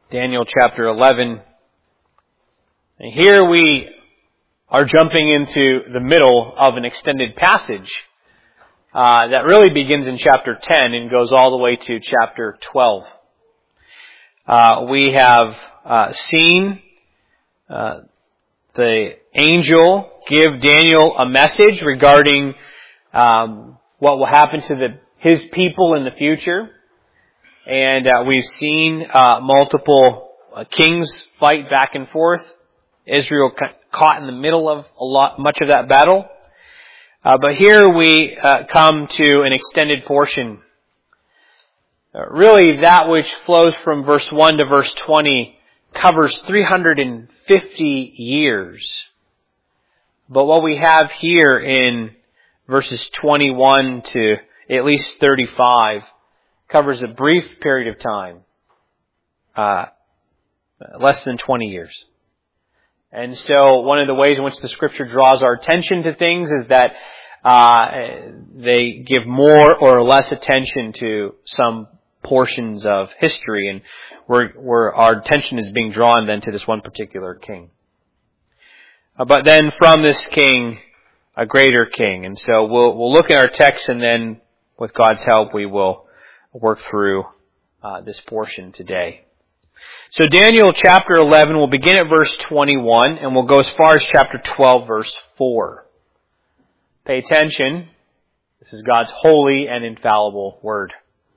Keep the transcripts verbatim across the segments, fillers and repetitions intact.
Daniel chapter eleven. And here we are jumping into the middle of an extended passage uh, that really begins in chapter ten and goes all the way to chapter twelve. Uh, we have uh, seen uh, the angel give Daniel a message regarding um, what will happen to the, his people in the future. And uh, we've seen uh, multiple uh, kings fight back and forth. Israel ca- caught in the middle of a lot, much of that battle. Uh, but here we uh, come to an extended portion. Uh, really, that which flows from verse one to verse twenty covers three hundred fifty years. But what we have here in verses twenty-one to at least thirty-five covers a brief period of time, uh, less than twenty years. And so one of the ways in which the Scripture draws our attention to things is that uh, they give more or less attention to some portions of history, and where, where our attention is being drawn then to this one particular king. Uh, but then from this king, a greater king. And so we'll, we'll look at our text, and then with God's help we will work through uh, this portion today. So Daniel chapter eleven, we'll begin at verse twenty-one, and we'll go as far as chapter twelve, verse four. Pay attention. This is God's holy and infallible word.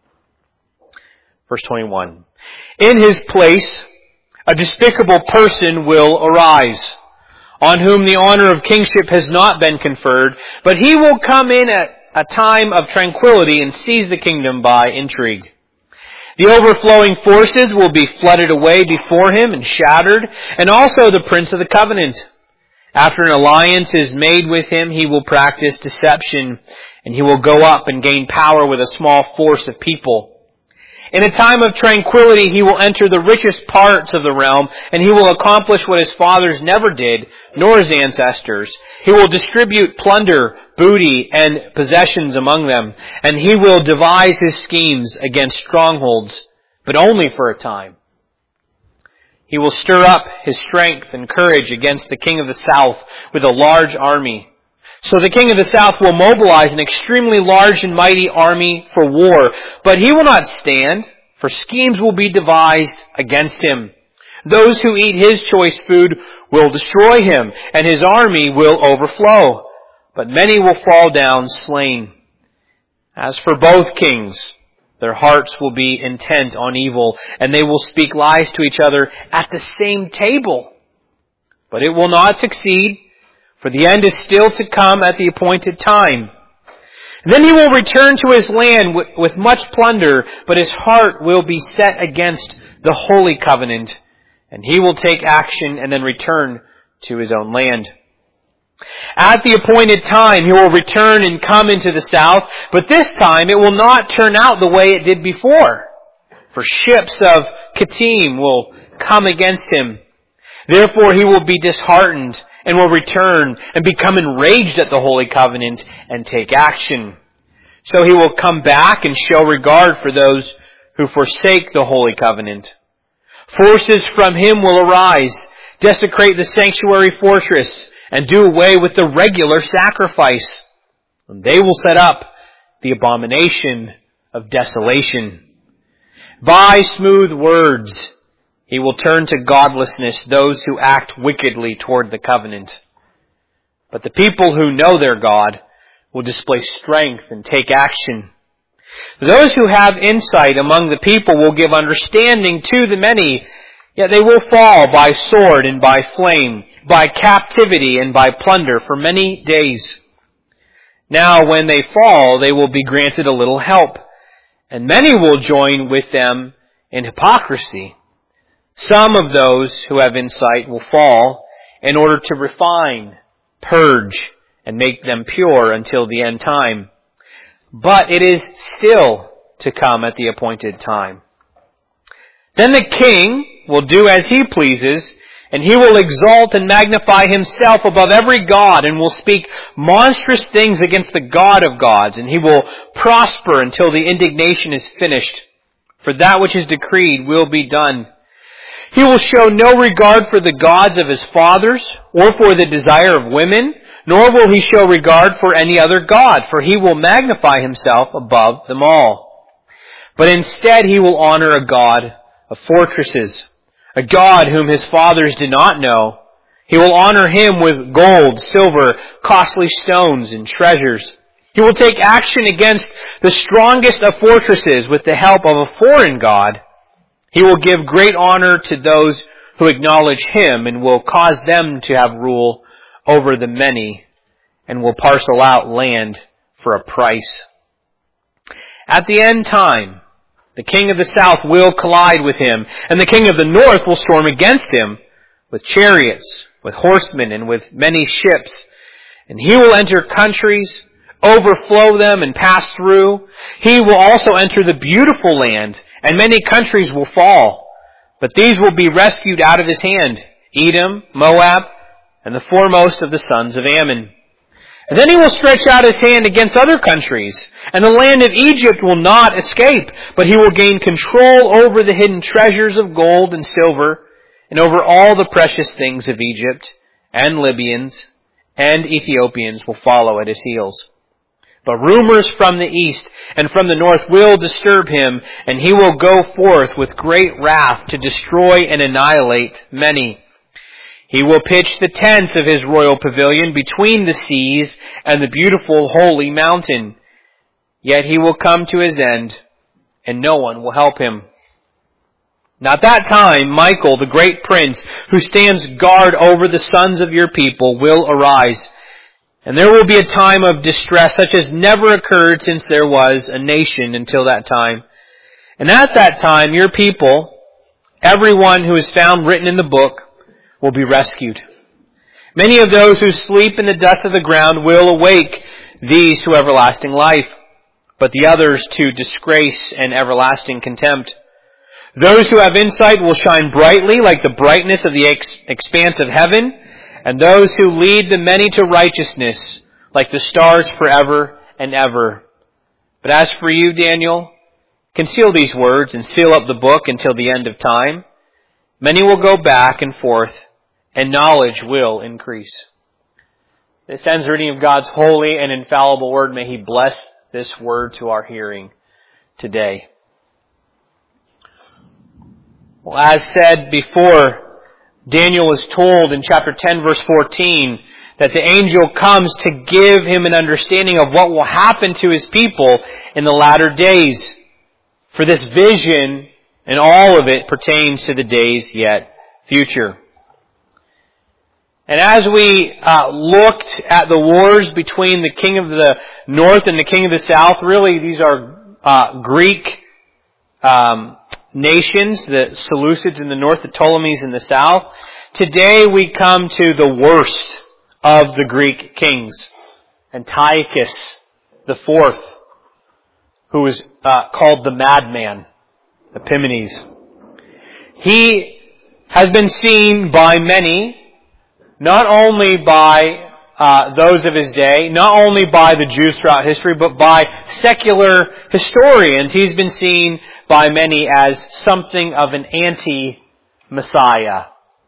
Verse twenty-one. In his place, a despicable person will arise, on whom the honor of kingship has not been conferred, but he will come in at a time of tranquility and seize the kingdom by intrigue. The overflowing forces will be flooded away before him and shattered, and also the prince of the covenant. After an alliance is made with him, he will practice deception, and he will go up and gain power with a small force of people. In a time of tranquility, he will enter the richest parts of the realm, and he will accomplish what his fathers never did, nor his ancestors. He will distribute plunder, booty, and possessions among them, and he will devise his schemes against strongholds, but only for a time. He will stir up his strength and courage against the king of the south with a large army. So the king of the south will mobilize an extremely large and mighty army for war, but he will not stand, for schemes will be devised against him. Those who eat his choice food will destroy him, and his army will overflow, but many will fall down slain. As for both kings, their hearts will be intent on evil, and they will speak lies to each other at the same table. But it will not succeed, for the end is still to come at the appointed time. And then he will return to his land with, with much plunder, but his heart will be set against the holy covenant, and he will take action and then return to his own land. At the appointed time, he will return and come into the south, but this time it will not turn out the way it did before. For ships of Kittim will come against him. Therefore he will be disheartened and will return and become enraged at the holy covenant and take action. So he will come back and show regard for those who forsake the holy covenant. Forces from him will arise, desecrate the sanctuary fortress, and do away with the regular sacrifice. And they will set up the abomination of desolation. By smooth words he will turn to godlessness those who act wickedly toward the covenant. But the people who know their God will display strength and take action. Those who have insight among the people will give understanding to the many, yet they will fall by sword and by flame, by captivity and by plunder for many days. Now when they fall, they will be granted a little help, and many will join with them in hypocrisy. Some of those who have insight will fall in order to refine, purge, and make them pure until the end time. But it is still to come at the appointed time. Then the king will do as he pleases, and he will exalt and magnify himself above every god, and will speak monstrous things against the God of gods, and he will prosper until the indignation is finished. For that which is decreed will be done. He will show no regard for the gods of his fathers, or for the desire of women, nor will he show regard for any other god, for he will magnify himself above them all. But instead he will honor a God of fortresses, a God whom his fathers did not know. He will honor him with gold, silver, costly stones, and treasures. He will take action against the strongest of fortresses with the help of a foreign god. He will give great honor to those who acknowledge him and will cause them to have rule over the many and will parcel out land for a price. At the end time, the king of the south will collide with him, and the king of the north will storm against him with chariots, with horsemen, and with many ships. And he will enter countries, overflow them, and pass through. He will also enter the beautiful land, and many countries will fall. But these will be rescued out of his hand, Edom, Moab, and the foremost of the sons of Ammon. And then he will stretch out his hand against other countries, and the land of Egypt will not escape, but he will gain control over the hidden treasures of gold and silver, and over all the precious things of Egypt, and Libyans, and Ethiopians will follow at his heels. But rumors from the east and from the north will disturb him, and he will go forth with great wrath to destroy and annihilate many. He will pitch the tents of his royal pavilion between the seas and the beautiful holy mountain. Yet he will come to his end, and no one will help him. Now at that time, Michael, the great prince, who stands guard over the sons of your people, will arise. And there will be a time of distress such as never occurred since there was a nation until that time. And at that time, your people, everyone who is found written in the book, will be rescued. Many of those who sleep in the dust of the ground will awake, these to everlasting life, but the others to disgrace and everlasting contempt. Those who have insight will shine brightly like the brightness of the ex- expanse of heaven, and those who lead the many to righteousness, like the stars forever and ever. But as for you, Daniel, conceal these words and seal up the book until the end of time. Many will go back and forth, and knowledge will increase. This ends the reading of God's holy and infallible word. May He bless this word to our hearing today. Well, as said before, Daniel was told in chapter ten, verse fourteen, that the angel comes to give him an understanding of what will happen to his people in the latter days. For this vision and all of it pertains to the days yet future. And as we uh, looked at the wars between the king of the north and the king of the south, really these are uh, Greek um nations, the Seleucids in the north, the Ptolemies in the south. Today we come to the worst of the Greek kings, Antiochus the fourth, who is uh, called the madman, Epimanes. He has been seen by many, not only by Uh, those of his day, not only by the Jews throughout history, but by secular historians. He's been seen by many as something of an anti-Messiah.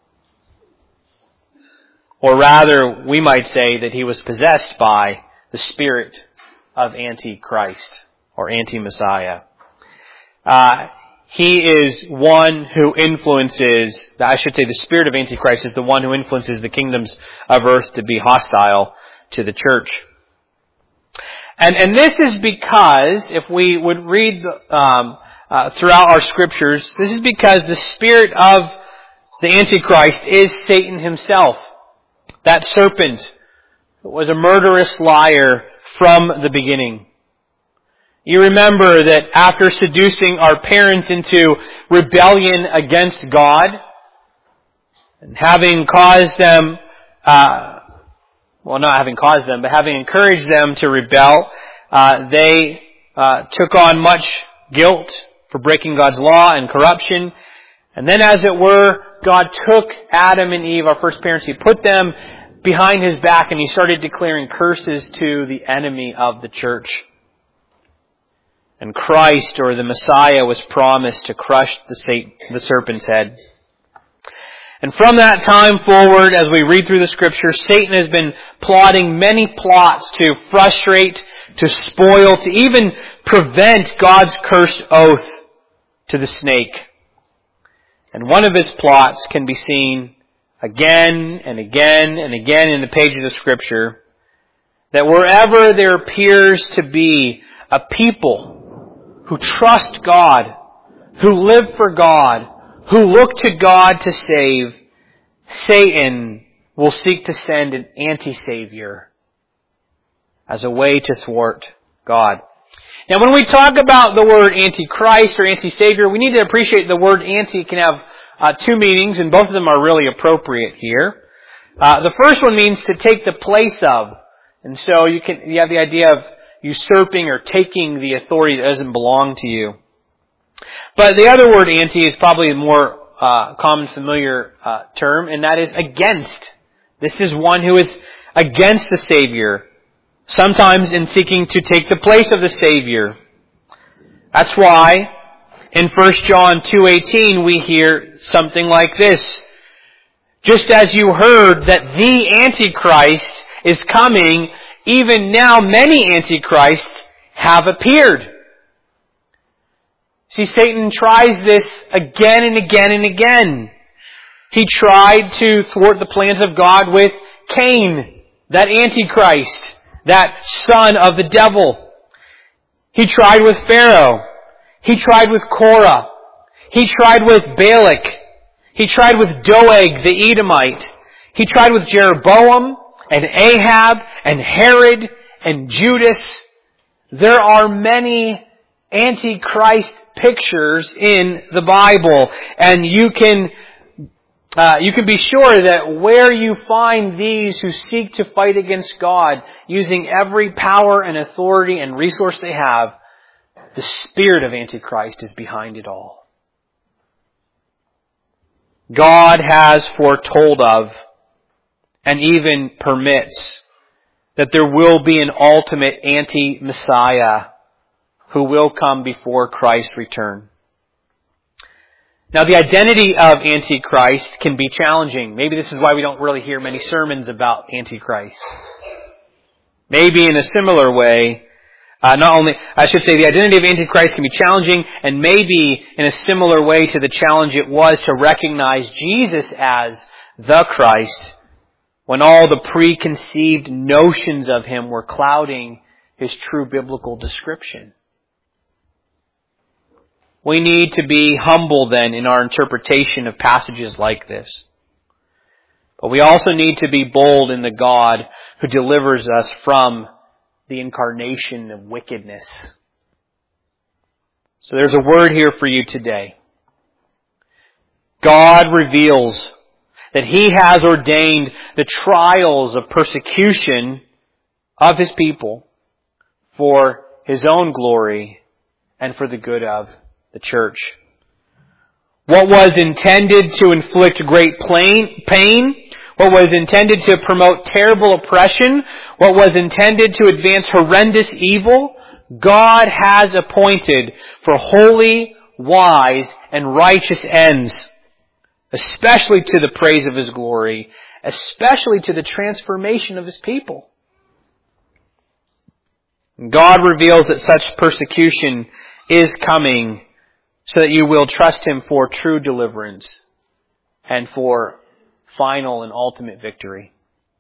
Or rather, we might say that he was possessed by the spirit of Antichrist or anti-Messiah. Uh, he is one who influences, I should say the spirit of Antichrist is the one who influences the kingdoms of earth to be hostile to the church. And, and this is because, if we would read um, uh, throughout our scriptures, this is because the spirit of the Antichrist is Satan himself. That serpent was a murderous liar from the beginning. You remember that after seducing our parents into rebellion against God, and having caused them, uh, well not having caused them, but having encouraged them to rebel, uh, they uh, took on much guilt for breaking God's law and corruption. And then as it were, God took Adam and Eve, our first parents, He put them behind His back and He started declaring curses to the enemy of the church. And Christ, or the Messiah, was promised to crush the, Satan, the serpent's head. And from that time forward, as we read through the Scripture, Satan has been plotting many plots to frustrate, to spoil, to even prevent God's cursed oath to the snake. And one of his plots can be seen again and again and again in the pages of Scripture, that wherever there appears to be a people who trust God, who live for God, who look to God to save, Satan will seek to send an anti-savior as a way to thwart God. Now, when we talk about the word antichrist or anti-savior, we need to appreciate the word anti can have uh, two meanings, and both of them are really appropriate here. Uh, the first one means to take the place of, and so you can you have the idea of usurping or taking the authority that doesn't belong to you. But the other word anti is probably a more uh, common, familiar uh, term, and that is against. This is one who is against the Savior, sometimes in seeking to take the place of the Savior. That's why in First John two eighteen we hear something like this. Just as you heard that the Antichrist is coming, even now many Antichrists have appeared. See, Satan tries this again and again and again. He tried to thwart the plans of God with Cain, that Antichrist, that son of the devil. He tried with Pharaoh. He tried with Korah. He tried with Balak. He tried with Doeg, the Edomite. He tried with Jeroboam and Ahab and Herod and Judas. There are many Antichrist pictures in the Bible, and you can uh, you can be sure that where you find these who seek to fight against God using every power and authority and resource they have, the spirit of Antichrist is behind it all. God has foretold of and even permits that there will be an ultimate anti-Messiah who will come before Christ's return. Now, the identity of Antichrist can be challenging. Maybe this is why we don't really hear many sermons about Antichrist. Maybe in a similar way, uh, not only, I should say, the identity of Antichrist can be challenging, and maybe in a similar way to the challenge it was to recognize Jesus as the Christ, when all the preconceived notions of Him were clouding His true biblical description. We need to be humble then in our interpretation of passages like this. But we also need to be bold in the God who delivers us from the incarnation of wickedness. So there's a word here for you today. God reveals that He has ordained the trials of persecution of His people for His own glory and for the good of the church. What was intended to inflict great pain, what was intended to promote terrible oppression, what was intended to advance horrendous evil, God has appointed for holy, wise, and righteous ends, especially to the praise of His glory, especially to the transformation of His people. God reveals that such persecution is coming so that you will trust Him for true deliverance and for final and ultimate victory.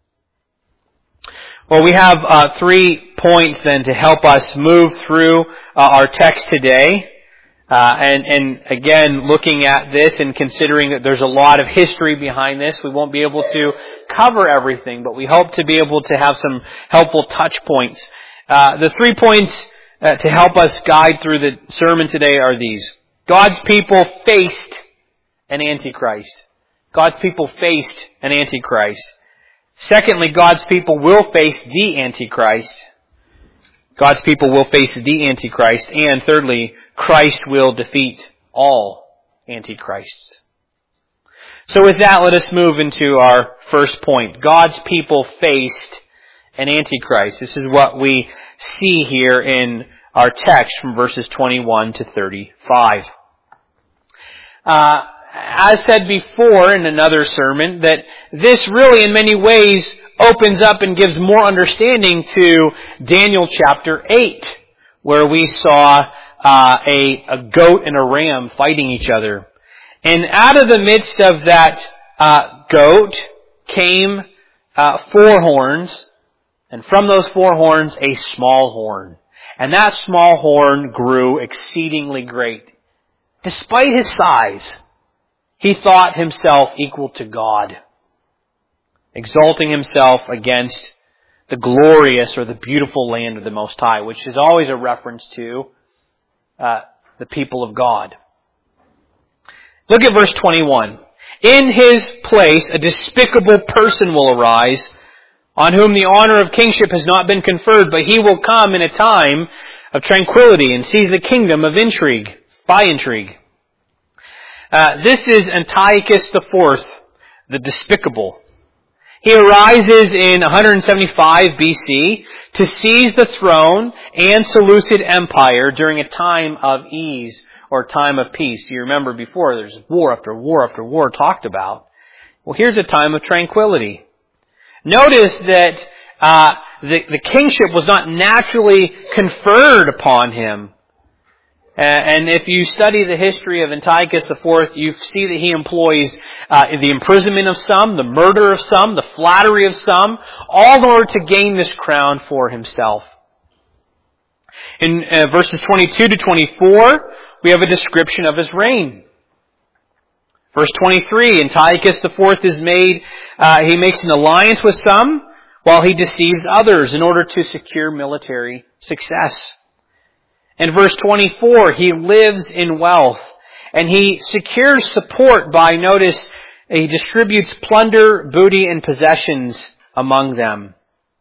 Well, we have uh, three points then to help us move through uh, our text today. Uh, and, and again, looking at this and considering that there's a lot of history behind this, we won't be able to cover everything, but we hope to be able to have some helpful touch points. Uh, the three points uh, to help us guide through the sermon today are these. God's people faced an Antichrist. God's people faced an Antichrist. Secondly, God's people will face the Antichrist. God's people will face the Antichrist. And thirdly, Christ will defeat all Antichrists. So with that, let us move into our first point. God's people faced an Antichrist. This is what we see here in our text from verses twenty-one to thirty-five. Uh, as said before in another sermon, that this really in many ways opens up and gives more understanding to Daniel chapter eight, where we saw uh, a, a goat and a ram fighting each other. And out of the midst of that uh, goat came uh, four horns, and from those four horns a small horn. And that small horn grew exceedingly great. Despite his size, he thought himself equal to God, exalting himself against the glorious or the beautiful land of the Most High, which is always a reference to uh, the people of God. Look at verse twenty-one. In his place a despicable person will arise, on whom the honor of kingship has not been conferred, but he will come in a time of tranquility and seize the kingdom of intrigue, by intrigue. Uh, this is Antiochus the Fourth, the despicable. He arises in one seventy-five B C to seize the throne and Seleucid Empire during a time of ease or time of peace. You remember before there's war after war after war talked about. Well, here's a time of tranquility. Notice that uh, the, the kingship was not naturally conferred upon him. Uh, and if you study the history of Antiochus the Fourth, you see that he employs uh, the imprisonment of some, the murder of some, the flattery of some, all in order to gain this crown for himself. In uh, verses twenty-two to twenty-four, we have a description of his reign. Verse twenty-three, Antiochus the Fourth is made, uh, he makes an alliance with some, while he deceives others in order to secure military success. In verse twenty-four, he lives in wealth, and he secures support by, notice, he distributes plunder, booty, and possessions among them.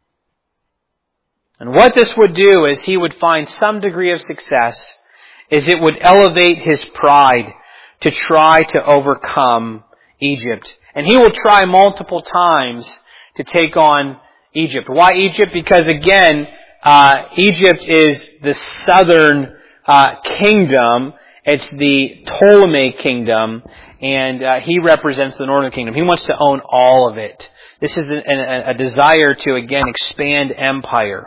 And what this would do is he would find some degree of success, is it would elevate his pride to try to overcome Egypt. And he will try multiple times to take on Egypt. Why Egypt? Because again, uh, Egypt is the southern uh, kingdom. It's the Ptolemy kingdom, and uh, he represents the northern kingdom. He wants to own all of it. This is a, a, a desire to, again, expand empire.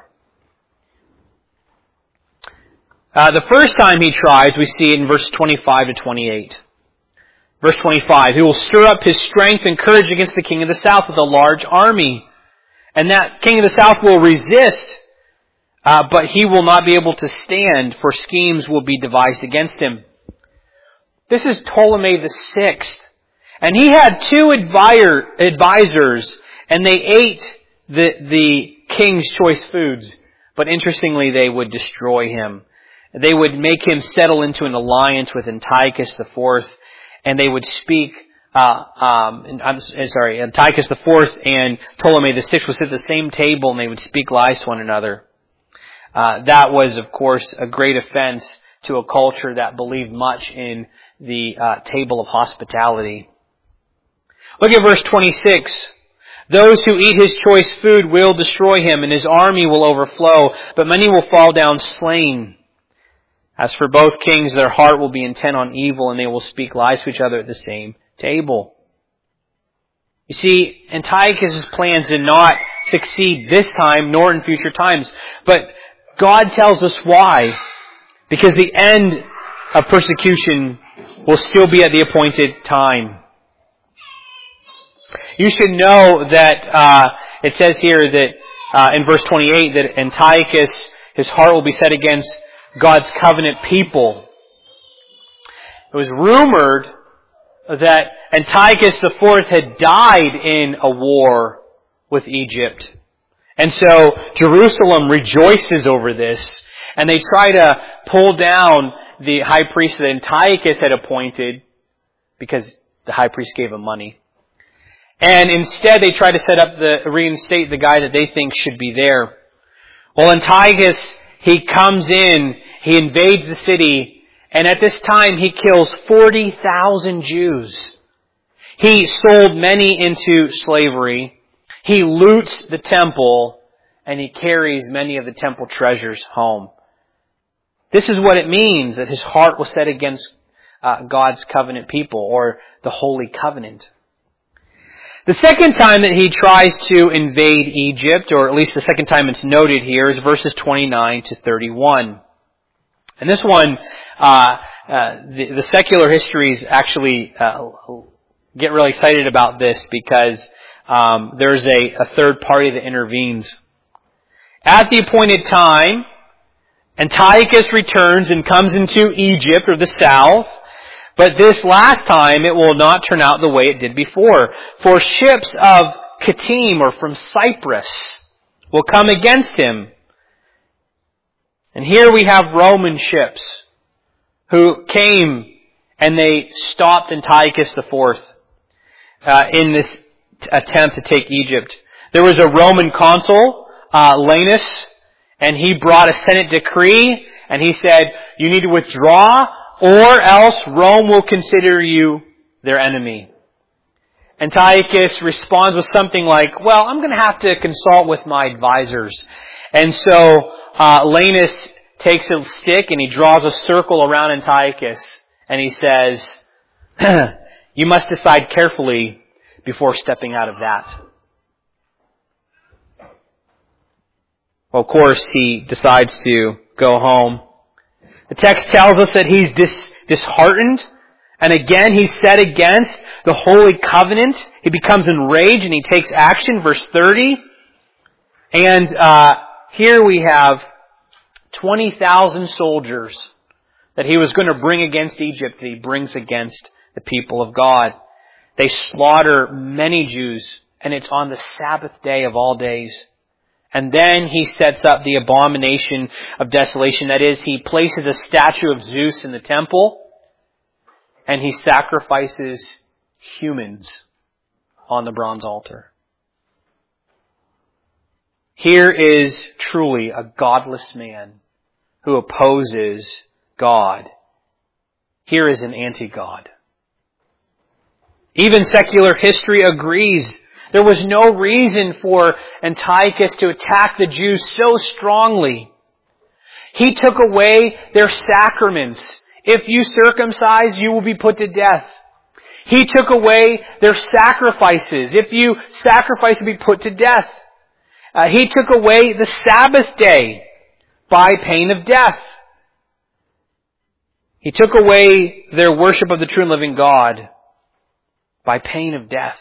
Uh, the first time he tries, we see it in verses twenty-five to twenty-eight. Verse twenty-five, he will stir up his strength and courage against the king of the south with a large army. And that king of the south will resist, uh, but he will not be able to stand, for schemes will be devised against him. This is Ptolemy the Sixth. And he had two advisor, advisors, and they ate the, the king's choice foods. But interestingly, they would destroy him. They would make him settle into an alliance with Antiochus the Fourth, and they would speak, uh, um, I'm sorry, Antiochus the Fourth and Ptolemy the Sixth would sit at the same table, and they would speak lies to one another. Uh, that was, of course, a great offense to a culture that believed much in the uh, table of hospitality. Look at verse twenty-six. Those who eat his choice food will destroy him, and his army will overflow, but many will fall down slain. As for both kings, their heart will be intent on evil, and they will speak lies to each other at the same table. You see, Antiochus' plans did not succeed this time, nor in future times. But God tells us why. Because the end of persecution will still be at the appointed time. You should know that uh, it says here that uh, in verse twenty-eight that Antiochus, his heart will be set against God's covenant people. It was rumored that Antiochus the Fourth had died in a war with Egypt. And so Jerusalem rejoices over this, and they try to pull down the high priest that Antiochus had appointed because the high priest gave him money. And instead they try to set up the, reinstate the guy that they think should be there. Well, Antiochus, he comes in, he invades the city, and at this time he kills forty thousand Jews. He sold many into slavery. He loots the temple, and he carries many of the temple treasures home. This is what it means that his heart was set against uh, God's covenant people, or the Holy Covenant. The second time that he tries to invade Egypt, or at least the second time it's noted here, is verses twenty-nine to thirty-one. And this one, uh, uh, the, the secular histories actually uh, get really excited about this because um, there's a, a third party that intervenes. At the appointed time, Antiochus returns and comes into Egypt, or the south, but this last time it will not turn out the way it did before. For ships of Kittim, or from Cyprus, will come against him. And here we have Roman ships who came and they stopped Antiochus the Fourth uh, in this t- attempt to take Egypt. There was a Roman consul, uh, Lanus, and he brought a Senate decree, and he said, you need to withdraw, or else Rome will consider you their enemy. Antiochus responds with something like, well, I'm going to have to consult with my advisors. And so uh, Lanus takes a stick and he draws a circle around Antiochus, and he says, you must decide carefully before stepping out of that. Well, of course, he decides to go home. The text tells us that he's dis- disheartened. And again, he's set against the Holy Covenant. He becomes enraged and he takes action. Verse thirty. And uh, here we have twenty thousand soldiers that he was going to bring against Egypt, that he brings against the people of God. They slaughter many Jews, and it's on the Sabbath day of all days. And then he sets up the abomination of desolation. That is, he places a statue of Zeus in the temple, and he sacrifices humans on the bronze altar. Here is truly a godless man who opposes God. Here is an anti-God. Even secular history agrees there was no reason for Antiochus to attack the Jews so strongly. He took away their sacraments. If you circumcise, you will be put to death. He took away their sacrifices. If you sacrifice, you'll be put to death. Uh, he took away the Sabbath day by pain of death. He took away their worship of the true and living God by pain of death.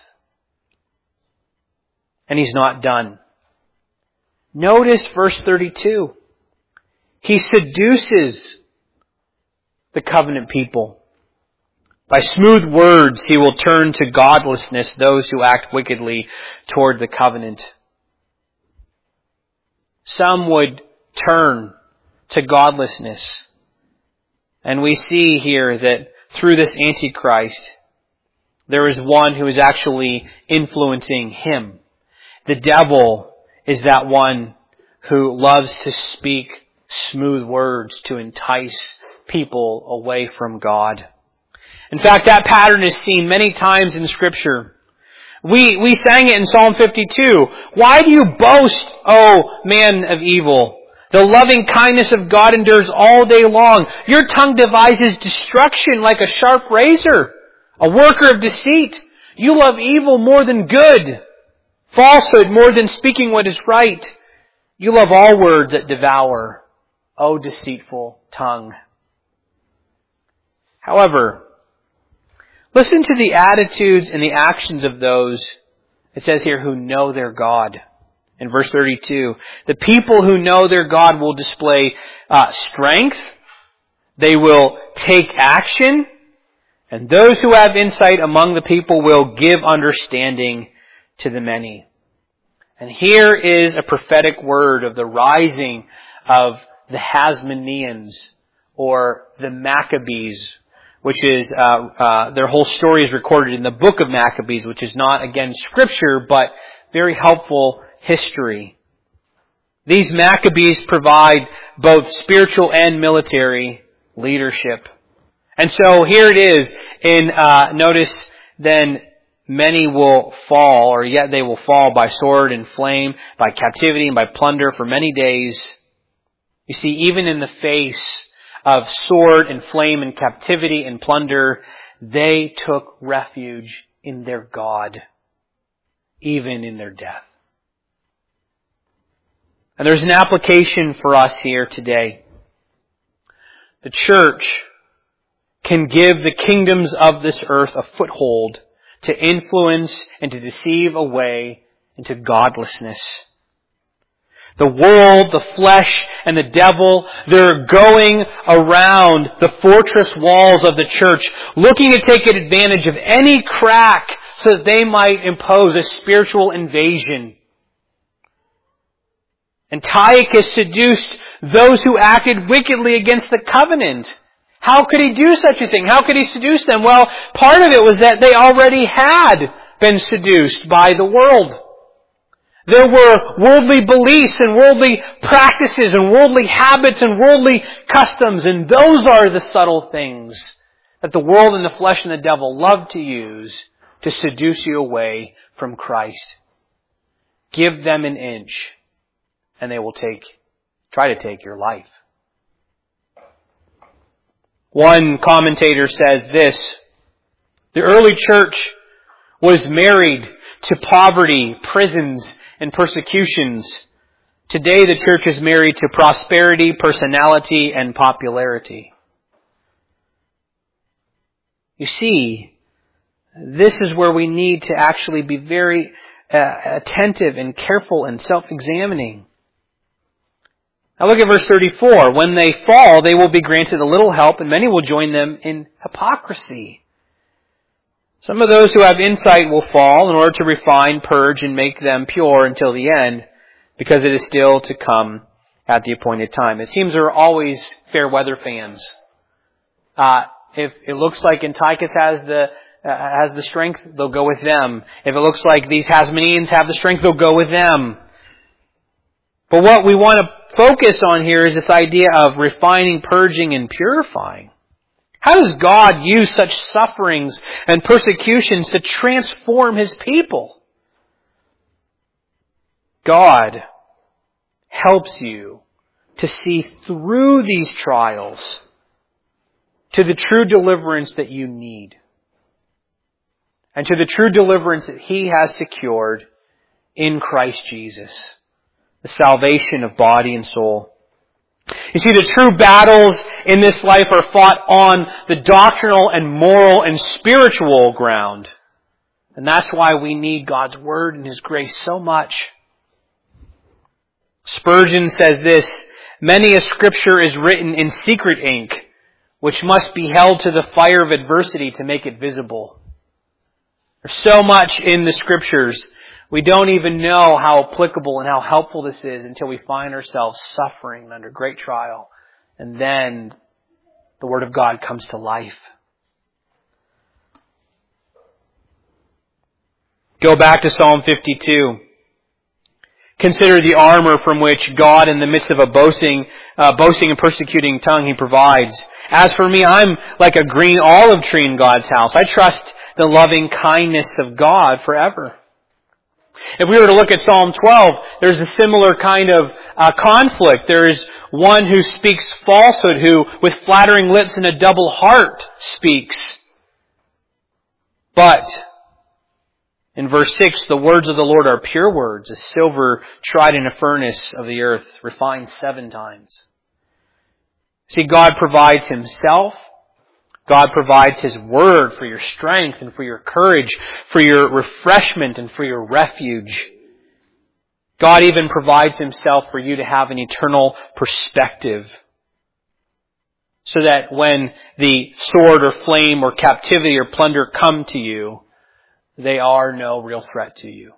And he's not done. Notice verse thirty-two. He seduces the covenant people. By smooth words, he will turn to godlessness those who act wickedly toward the covenant. Some would turn to godlessness. And we see here that through this Antichrist, there is one who is actually influencing him. The devil is that one who loves to speak smooth words to entice people away from God. In fact, that pattern is seen many times in Scripture. We we sang it in Psalm fifty-two. Why do you boast, O man of evil? The loving kindness of God endures all day long. Your tongue devises destruction like a sharp razor, a worker of deceit. You love evil more than good, falsehood more than speaking what is right. You love all words that devour, O deceitful tongue. However, listen to the attitudes and the actions of those, it says here, who know their God. In verse thirty-two, the people who know their God will display uh, strength. They will take action. And those who have insight among the people will give understanding to the many. And here is a prophetic word of the rising of the Hasmoneans, or the Maccabees, which is, uh, uh, their whole story is recorded in the book of Maccabees, which is not, again, scripture, but very helpful history. These Maccabees provide both spiritual and military leadership. And so here it is in, uh, notice, then many will fall, or yet they will fall by sword and flame, by captivity and by plunder for many days. You see, even in the face of sword and flame and captivity and plunder, they took refuge in their God, even in their death. And there's an application for us here today. The church can give the kingdoms of this earth a foothold to influence and to deceive away into godlessness. The world, the flesh, and the devil, they're going around the fortress walls of the church, looking to take advantage of any crack so that they might impose a spiritual invasion. Antiochus seduced those who acted wickedly against the covenant. How could he do such a thing? How could he seduce them? Well, part of it was that they already had been seduced by the world. There were worldly beliefs and worldly practices and worldly habits and worldly customs, and those are the subtle things that the world and the flesh and the devil love to use to seduce you away from Christ. Give them an inch, and they will take, try to take your life. One commentator says this: the early church was married to poverty, prisons, and persecutions. Today the church is married to prosperity, personality, and popularity. You see, this is where we need to actually be very uh, attentive and careful and self-examining. Now look at verse thirty-four. When they fall, they will be granted a little help, and many will join them in hypocrisy. Some of those who have insight will fall in order to refine, purge, and make them pure until the end, because it is still to come at the appointed time. It seems there are always fair weather fans. Uh, if it looks like Antiochus has the uh, has the strength, they'll go with them. If it looks like these Hasmoneans have the strength, they'll go with them. But what we want to focus on here is this idea of refining, purging, and purifying. How does God use such sufferings and persecutions to transform His people? God helps you to see through these trials to the true deliverance that you need, and to the true deliverance that He has secured in Christ Jesus, the salvation of body and soul. You see, the true battles in this life are fought on the doctrinal and moral and spiritual ground. And that's why we need God's Word and His grace so much. Spurgeon says this: many a scripture is written in secret ink, which must be held to the fire of adversity to make it visible. There's so much in the scriptures. We don't even know how applicable and how helpful this is until we find ourselves suffering under great trial. And then the Word of God comes to life. Go back to Psalm fifty-two. Consider the armor from which God, in the midst of a boasting, uh, boasting and persecuting tongue, He provides. As for me, I'm like a green olive tree in God's house. I trust the loving kindness of God forever. If we were to look at Psalm twelve, there's a similar kind of uh, conflict. There is one who speaks falsehood, who with flattering lips and a double heart speaks. But in verse six, the words of the Lord are pure words, as silver tried in a furnace of the earth, refined seven times. See, God provides Himself. God provides His Word for your strength and for your courage, for your refreshment and for your refuge. God even provides Himself for you to have an eternal perspective, so that when the sword or flame or captivity or plunder come to you, they are no real threat to you.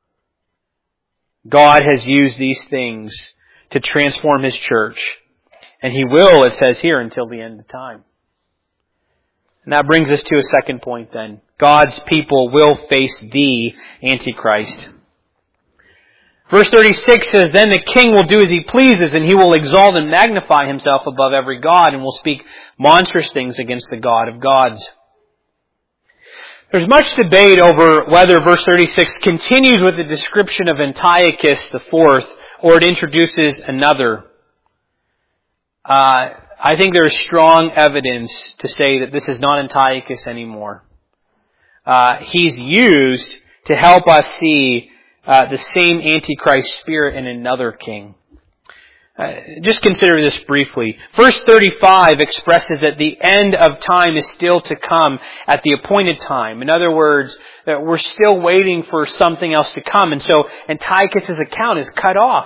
God has used these things to transform His church, and He will, it says here, until the end of time. And that brings us to a second point then. God's people will face the Antichrist. Verse thirty-six says, then the king will do as he pleases, and he will exalt and magnify himself above every god, and will speak monstrous things against the God of gods. There's much debate over whether verse thirty-six continues with the description of Antiochus the fourth, or it introduces another. Uh, I think there is strong evidence to say that this is not Antiochus anymore. Uh, he's used to help us see uh, the same Antichrist spirit in another king. Uh, just consider this briefly. Verse thirty-five expresses that the end of time is still to come at the appointed time. In other words, that we're still waiting for something else to come. And so Antiochus' account is cut off.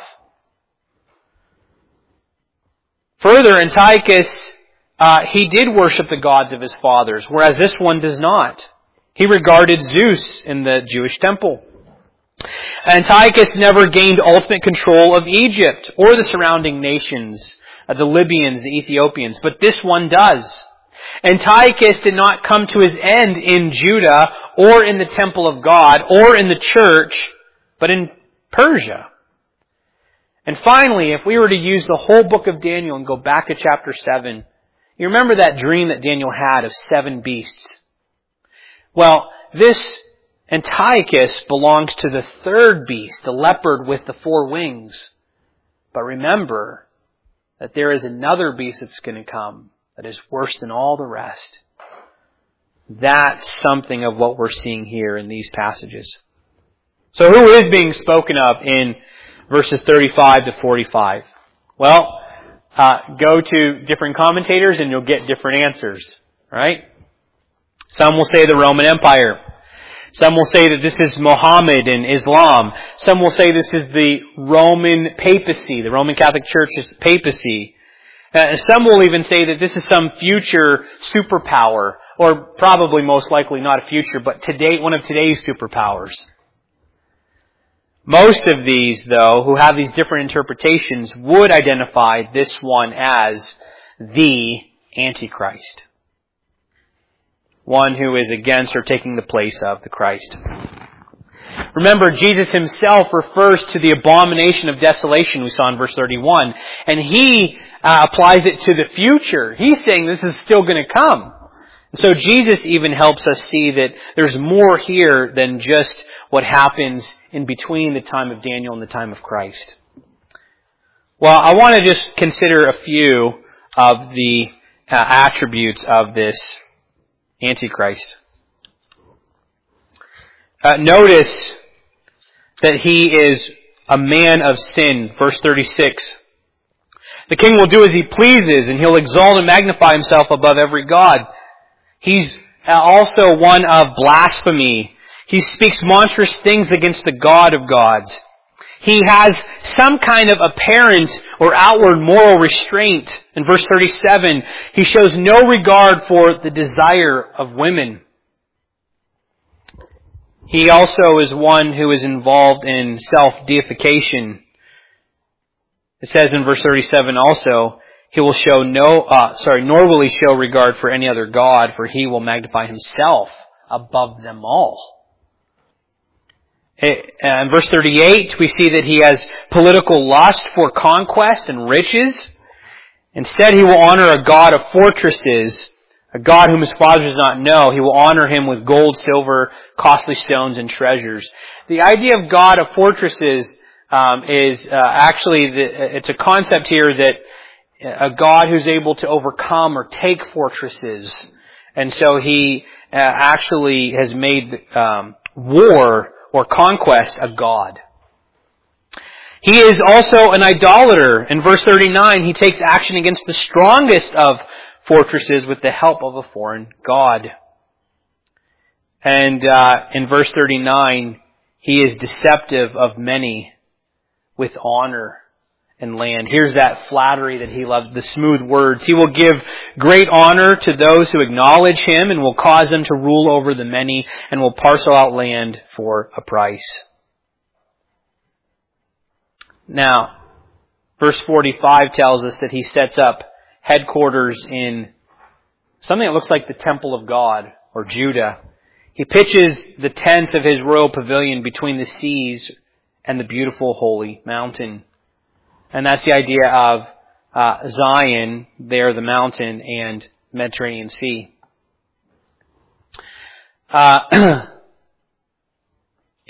Further, Antiochus, uh, he did worship the gods of his fathers, whereas this one does not. He regarded Zeus in the Jewish temple. Antiochus never gained ultimate control of Egypt or the surrounding nations, uh, the Libyans, the Ethiopians, but this one does. Antiochus did not come to his end in Judah or in the temple of God or in the church, but in Persia. And finally, if we were to use the whole book of Daniel and go back to chapter seven, you remember that dream that Daniel had of seven beasts? Well, this Antiochus belongs to the third beast, the leopard with the four wings. But remember that there is another beast that's going to come that is worse than all the rest. That's something of what we're seeing here in these passages. So who is being spoken of in verses thirty-five to forty-five? Well, uh, go to different commentators and you'll get different answers, right? Some will say the Roman Empire. Some will say that this is Muhammad and Islam. Some will say this is the Roman papacy, the Roman Catholic Church's papacy. Uh, some will even say that this is some future superpower, or probably most likely not a future, but today, one of today's superpowers. Most of these, though, who have these different interpretations, would identify this one as the Antichrist. One who is against or taking the place of the Christ. Remember, Jesus himself refers to the abomination of desolation we saw in verse thirty-one. And he uh, applies it to the future. He's saying this is still going to come. So Jesus even helps us see that there's more here than just what happens in between the time of Daniel and the time of Christ. Well, I want to just consider a few of the uh, attributes of this Antichrist. Uh, notice that he is a man of sin. Verse thirty-six. The king will do as he pleases, and he'll exalt and magnify himself above every god. He's also one of blasphemy. He speaks monstrous things against the God of gods. He has some kind of apparent or outward moral restraint. In verse thirty-seven, he shows no regard for the desire of women. He also is one who is involved in self-deification. It says in verse thirty-seven also, he will show no, uh, sorry, nor will he show regard for any other god, for he will magnify himself above them all. In verse thirty-eight, we see that he has political lust for conquest and riches. Instead, he will honor a god of fortresses, a god whom his father does not know. He will honor him with gold, silver, costly stones, and treasures. The idea of god of fortresses um, is uh, actually, the, it's a concept here that a god who's able to overcome or take fortresses. And so he uh, actually has made um, war or conquest a god. He is also an idolater. In verse thirty-nine, he takes action against the strongest of fortresses with the help of a foreign god. And uh, in verse thirty-nine, he is deceptive of many with honor and land. Here's that flattery that he loves, the smooth words. He will give great honor to those who acknowledge him and will cause them to rule over the many and will parcel out land for a price. Now, verse forty-five tells us that he sets up headquarters in something that looks like the temple of God, or Judah. He pitches the tents of his royal pavilion between the seas and the beautiful holy mountain. And that's the idea of uh, Zion, there the mountain, and Mediterranean Sea. Uh,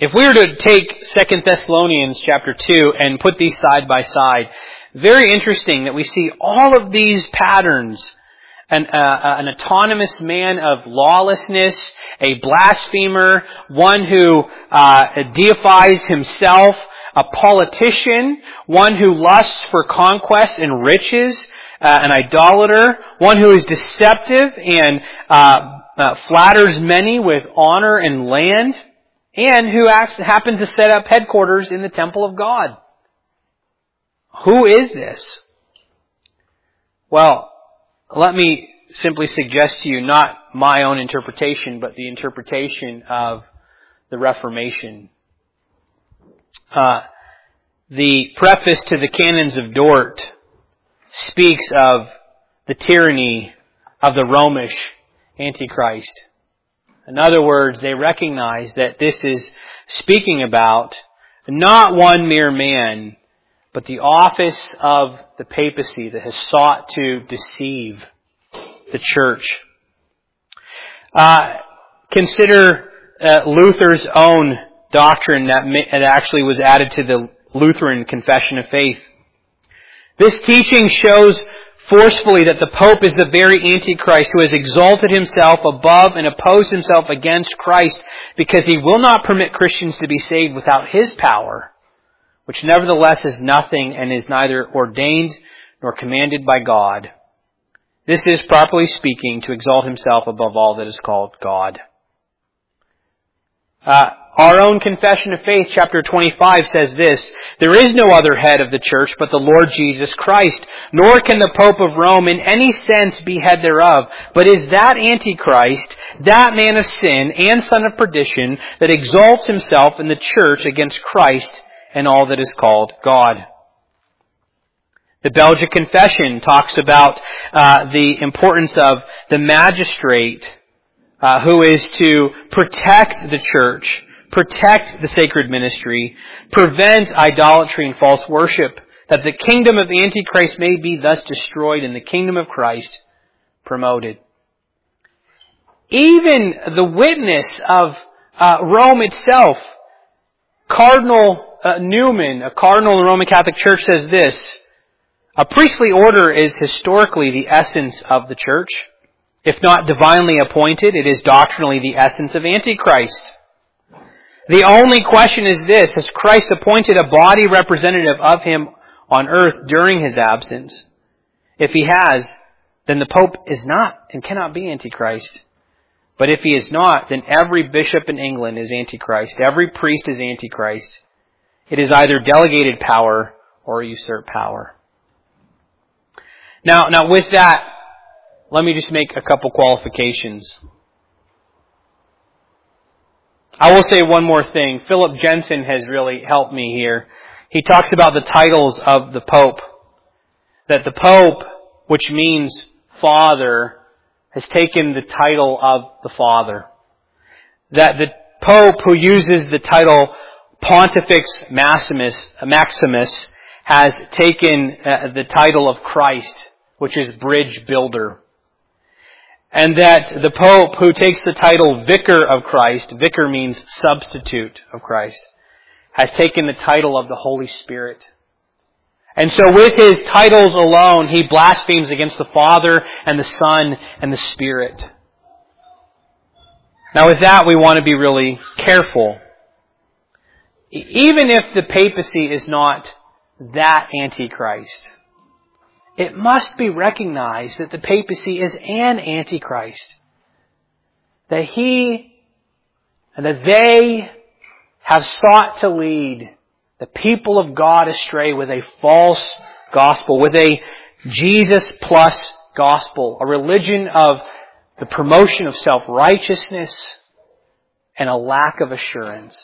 If we were to take Second Thessalonians chapter two and put these side by side, very interesting that we see all of these patterns. An, uh, an autonomous man of lawlessness, a blasphemer, one who uh, deifies himself, a politician, one who lusts for conquest and riches, uh, an idolater, one who is deceptive and uh, uh, flatters many with honor and land, and who acts, happens to set up headquarters in the temple of God. Who is this? Well, let me simply suggest to you not my own interpretation, but the interpretation of the Reformation. Uh, the preface to the Canons of Dort speaks of the tyranny of the Romish Antichrist. In other words, they recognize that this is speaking about not one mere man, but the office of the papacy that has sought to deceive the church. Uh, consider uh, Luther's own doctrine that, ma- that actually was added to the Lutheran Confession of Faith. This teaching shows forcefully that the Pope is the very Antichrist who has exalted himself above and opposed himself against Christ because he will not permit Christians to be saved without his power, which nevertheless is nothing and is neither ordained nor commanded by God. This is, properly speaking, to exalt himself above all that is called God. Uh, our own Confession of Faith, chapter twenty-five, says this: there is no other head of the church but the Lord Jesus Christ, nor can the Pope of Rome in any sense be head thereof, but is that Antichrist, that man of sin and son of perdition, that exalts himself in the church against Christ and all that is called God. The Belgic Confession talks about uh, the importance of the magistrate uh, who is to protect the church, protect the sacred ministry, prevent idolatry and false worship, that the kingdom of Antichrist may be thus destroyed and the kingdom of Christ promoted. Even the witness of uh, Rome itself, Cardinal uh, Newman, a cardinal in the Roman Catholic Church, says this: a priestly order is historically the essence of the church. If not divinely appointed, it is doctrinally the essence of Antichrist. The only question is this: has Christ appointed a body representative of him on earth during his absence? If he has, then the Pope is not and cannot be Antichrist. But if he is not, then every bishop in England is Antichrist. Every priest is Antichrist. It is either delegated power or usurped power. Now, now with that, let me just make a couple qualifications. I will say one more thing. Philip Jensen has really helped me here. He talks about the titles of the Pope. That the Pope, which means Father, has taken the title of the Father. That the Pope who uses the title Pontifex Maximus, Maximus has taken uh, the title of Christ, which is Bridge Builder. And that the Pope who takes the title Vicar of Christ, Vicar means substitute of Christ, has taken the title of the Holy Spirit. And so with his titles alone, he blasphemes against the Father and the Son and the Spirit. Now with that, we want to be really careful. Even if the papacy is not that Antichrist, it must be recognized that the papacy is an Antichrist. That he and that they have sought to lead the people of God astray with a false gospel, with a Jesus plus gospel, a religion of the promotion of self-righteousness and a lack of assurance.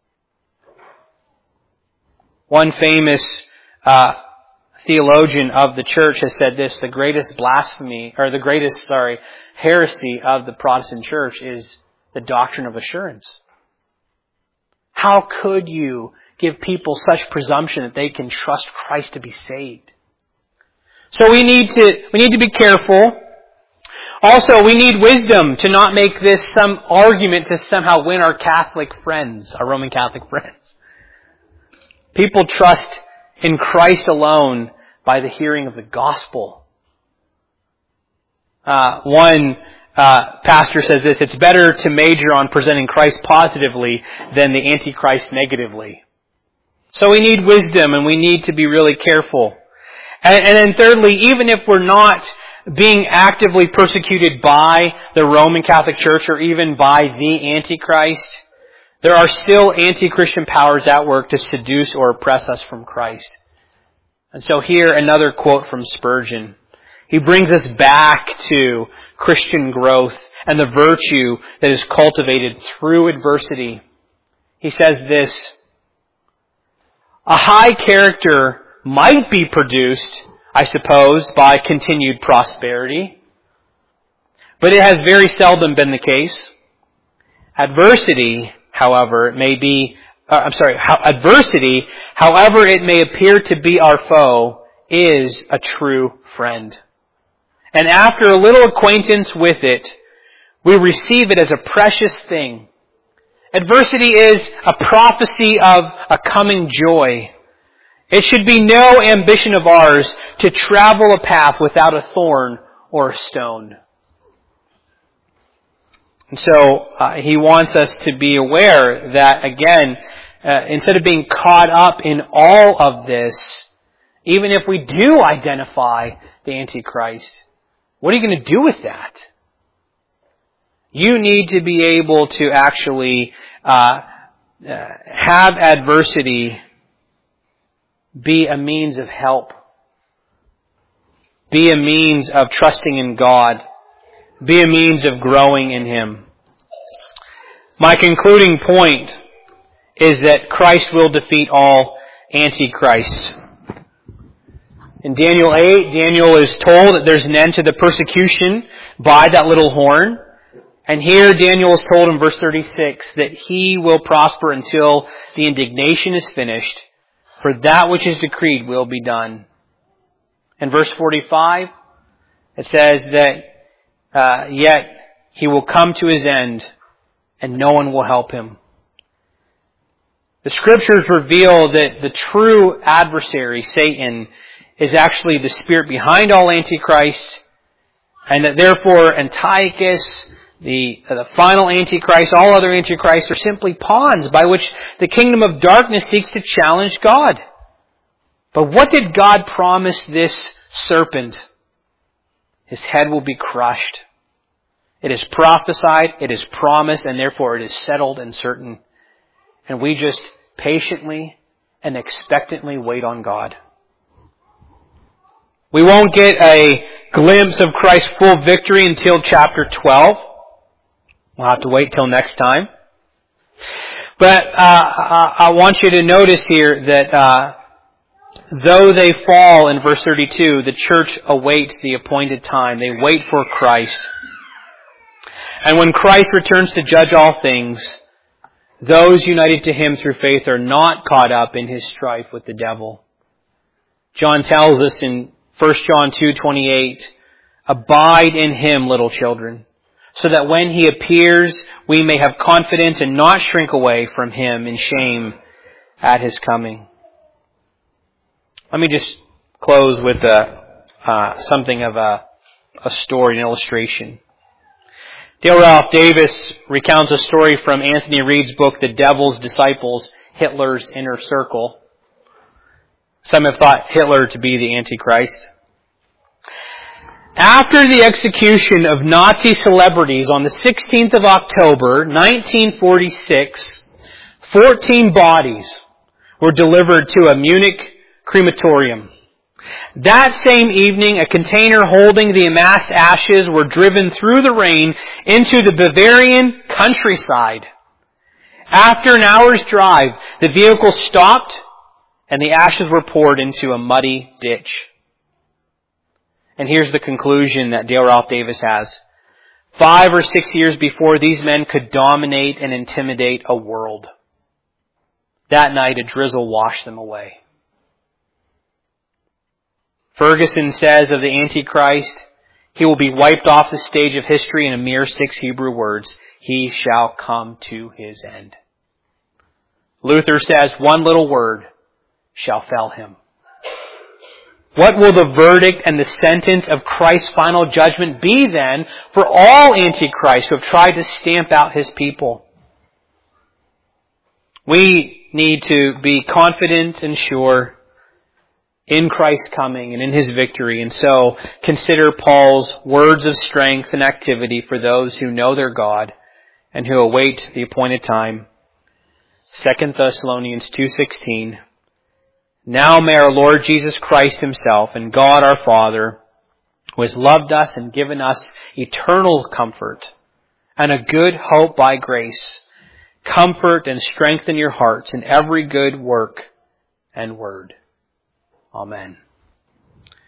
One famous uh, theologian of the church has said this: the greatest blasphemy, or the greatest, sorry, heresy of the Protestant church is the doctrine of assurance. How could you give people such presumption that they can trust Christ to be saved? So we need to, we need to be careful. Also, we need wisdom to not make this some argument to somehow win our Catholic friends, our Roman Catholic friends. People trust in Christ alone by the hearing of the gospel. Uh, one uh, pastor says this, it's better to major on presenting Christ positively than the Antichrist negatively. So we need wisdom and we need to be really careful. And, and then thirdly, even if we're not being actively persecuted by the Roman Catholic Church or even by the Antichrist, there are still anti-Christian powers at work to seduce or oppress us from Christ. And so here, another quote from Spurgeon. He brings us back to Christian growth and the virtue that is cultivated through adversity. He says this, a high character might be produced, I suppose, by continued prosperity, but it has very seldom been the case. Adversity, however, it may be, uh, I'm sorry, how, adversity, however it may appear to be our foe, is a true friend. And after a little acquaintance with it, we receive it as a precious thing. Adversity is a prophecy of a coming joy. It should be no ambition of ours to travel a path without a thorn or a stone. And so uh, he wants us to be aware that, again, uh, instead of being caught up in all of this, even if we do identify the Antichrist, what are you going to do with that? You need to be able to actually uh, uh, have adversity be a means of help. Be a means of trusting in God. Be a means of growing in Him. My concluding point is that Christ will defeat all antichrists. In Daniel eight, Daniel is told that there's an end to the persecution by that little horn. And here Daniel is told in verse thirty-six that he will prosper until the indignation is finished, for that which is decreed will be done. In verse forty-five, it says that uh, yet he will come to his end and no one will help him. The Scriptures reveal that the true adversary, Satan, is actually the spirit behind all Antichrist, and that therefore Antiochus, the, the final Antichrist, all other Antichrists are simply pawns by which the kingdom of darkness seeks to challenge God. But what did God promise this serpent? His head will be crushed. It is prophesied, it is promised, and therefore it is settled and certain. And we just patiently and expectantly wait on God. We won't get a glimpse of Christ's full victory until chapter twelve. We'll have to wait till next time. But uh, I want you to notice here that uh, though they fall in verse thirty-two, the church awaits the appointed time. They wait for Christ. And when Christ returns to judge all things, those united to Him through faith are not caught up in His strife with the devil. John tells us in First John two twenty-eight, abide in Him, little children, so that when He appears, we may have confidence and not shrink away from Him in shame at His coming. Let me just close with a, uh, something of a, a story, an illustration. Dale Ralph Davis recounts a story from Anthony Reid's book, The Devil's Disciples, Hitler's Inner Circle. Some have thought Hitler to be the Antichrist. After the execution of Nazi celebrities on the sixteenth of October, nineteen forty-six, fourteen bodies were delivered to a Munich crematorium. That same evening, a container holding the amassed ashes were driven through the rain into the Bavarian countryside. After an hour's drive, the vehicle stopped and the ashes were poured into a muddy ditch. And here's the conclusion that Dale Ralph Davis has. Five or six years before, these men could dominate and intimidate a world. That night, a drizzle washed them away. Ferguson says of the Antichrist, He will be wiped off the stage of history in a mere six Hebrew words. He shall come to his end. Luther says one little word shall fell him. What will the verdict and the sentence of Christ's final judgment be then for all antichrists who have tried to stamp out his people? We need to be confident and sure in Christ's coming and in his victory. And so consider Paul's words of strength and activity for those who know their God and who await the appointed time. Second Thessalonians two sixteen. Now may our Lord Jesus Christ himself and God our Father, who has loved us and given us eternal comfort and a good hope by grace, comfort and strengthen your hearts in every good work and word. Amen.